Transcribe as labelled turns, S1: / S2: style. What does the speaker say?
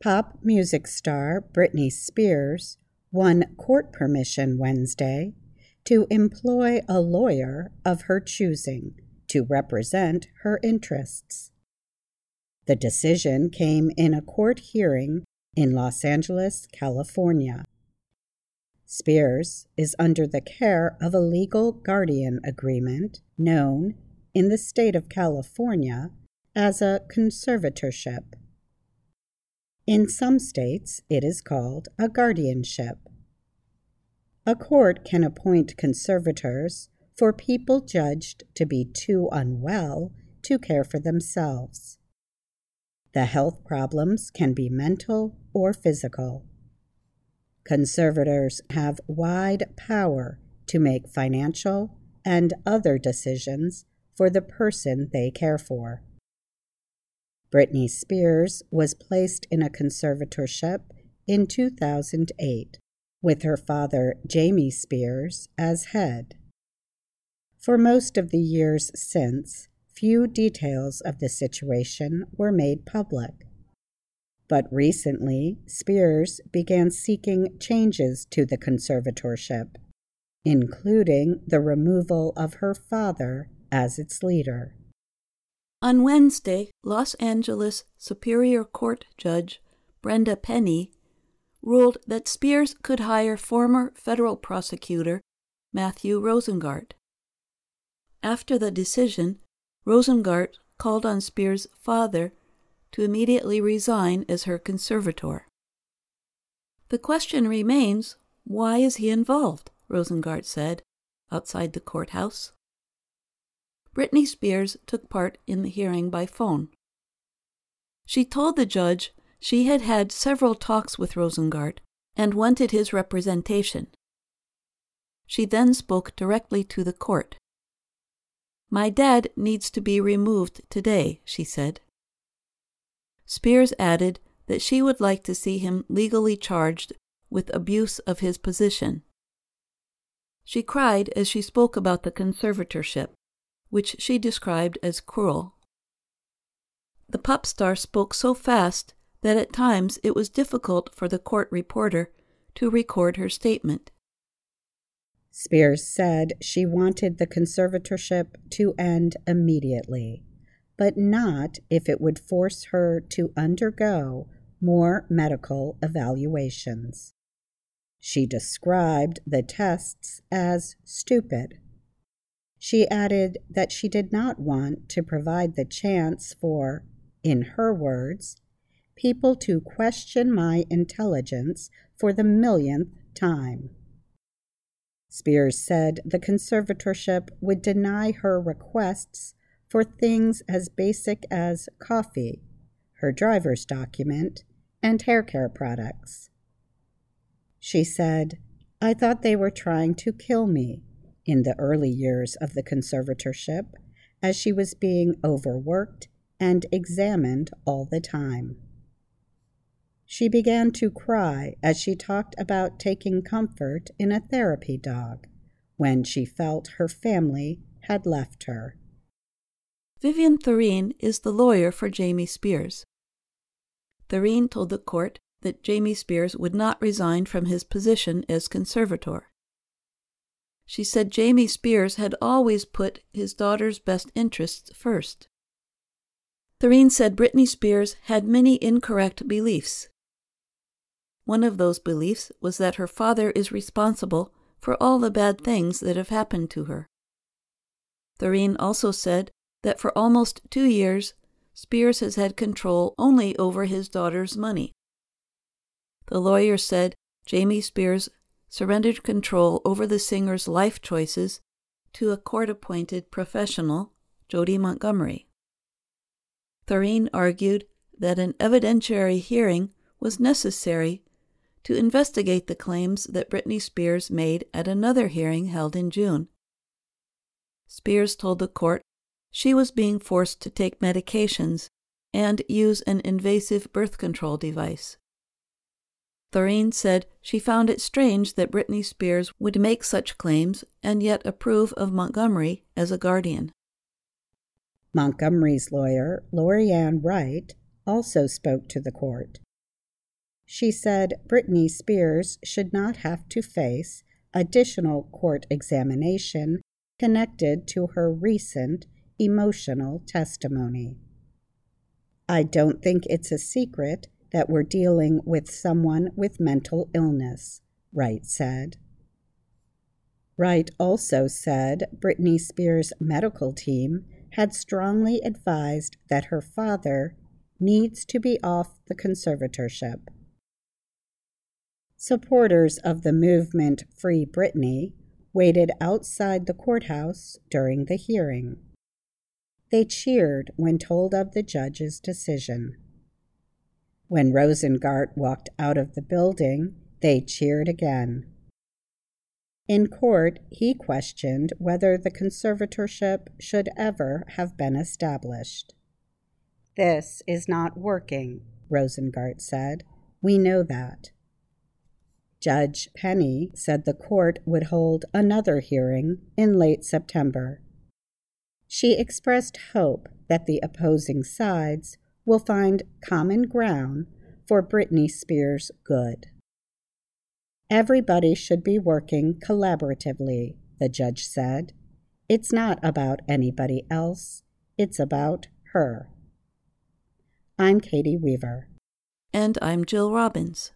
S1: Pop music star Britney Spears won court permission Wednesday to employ a lawyer of her choosing to represent her interests. The decision came in a court hearing in Los Angeles, California. Spears is under the care of a legal guardian agreement known in the state of California as a conservatorship. In some states, it is called a guardianship. A court can appoint conservators for people judged to be too unwell to care for themselves. The health problems can be mental or physical. Conservators have wide power to make financial and other decisions for the person they care for. Britney Spears was placed in a conservatorship in 2008, with her father Jamie Spears as head. For most of the years since, few details of the situation were made public. But recently, Spears began seeking changes to the conservatorship, including the removal of her father as its leader.
S2: On Wednesday, Los Angeles Superior Court Judge Brenda Penny ruled that Spears could hire former federal prosecutor Matthew Rosengart. After the decision, Rosengart called on Spears' father to immediately resign as her conservator. The question remains, why is he involved? Rosengart said, outside the courthouse. Britney Spears took part in the hearing by phone. She told the judge she had had several talks with Rosengart and wanted his representation. She then spoke directly to the court. "My dad needs to be removed today," she said. Spears added that she would like to see him legally charged with abuse of his position. She cried as she spoke about the conservatorship, which she described as cruel. The pop star spoke so fast that at times it was difficult for the court reporter to record her statement.
S1: Spears said she wanted the conservatorship to end immediately, but not if it would force her to undergo more medical evaluations. She described the tests as stupid. She added that she did not want to provide the chance for, in her words, people to question my intelligence for the millionth time. Spears said the conservatorship would deny her requests for things as basic as coffee, her driver's document, and hair care products. She said, "I thought they were trying to kill me in the early years of the conservatorship, as she was being overworked and examined all the time." She began to cry as she talked about taking comfort in a therapy dog when she felt her family had left her.
S2: Vivian Thurene is the lawyer for Jamie Spears. Thurene told the court that Jamie Spears would not resign from his position as conservator. She said Jamie Spears had always put his daughter's best interests first. Thurene said Britney Spears had many incorrect beliefs. One of those beliefs was that her father is responsible for all the bad things that have happened to her. Thurene also said that for almost 2 years, Spears has had control only over his daughter's money. The lawyer said Jamie Spears surrendered control over the singer's life choices to a court-appointed professional, Jody Montgomery. Thurene argued that an evidentiary hearing was necessary to investigate the claims that Britney Spears made at another hearing held in June. Spears told the court she was being forced to take medications and use an invasive birth control device. Thurene said she found it strange that Britney Spears would make such claims and yet approve of Montgomery as a guardian.
S1: Montgomery's lawyer, Lori Ann Wright, also spoke to the court. She said Britney Spears should not have to face additional court examination connected to her recent emotional testimony. "I don't think it's a secret that we're dealing with someone with mental illness," Wright said. Wright also said Britney Spears' medical team had strongly advised that her father needs to be off the conservatorship. Supporters of the movement Free Britney waited outside the courthouse during the hearing. They cheered when told of the judge's decision. When Rosengart walked out of the building, they cheered again. In court, he questioned whether the conservatorship should ever have been established. "This is not working," Rosengart said. "We know that." Judge Penny said the court would hold another hearing in late September. She expressed hope that the opposing sides will find common ground for Britney Spears' good. "Everybody should be working collaboratively," the judge said. "It's not about anybody else. It's about her." I'm Katie Weaver.
S2: And I'm Jill Robbins.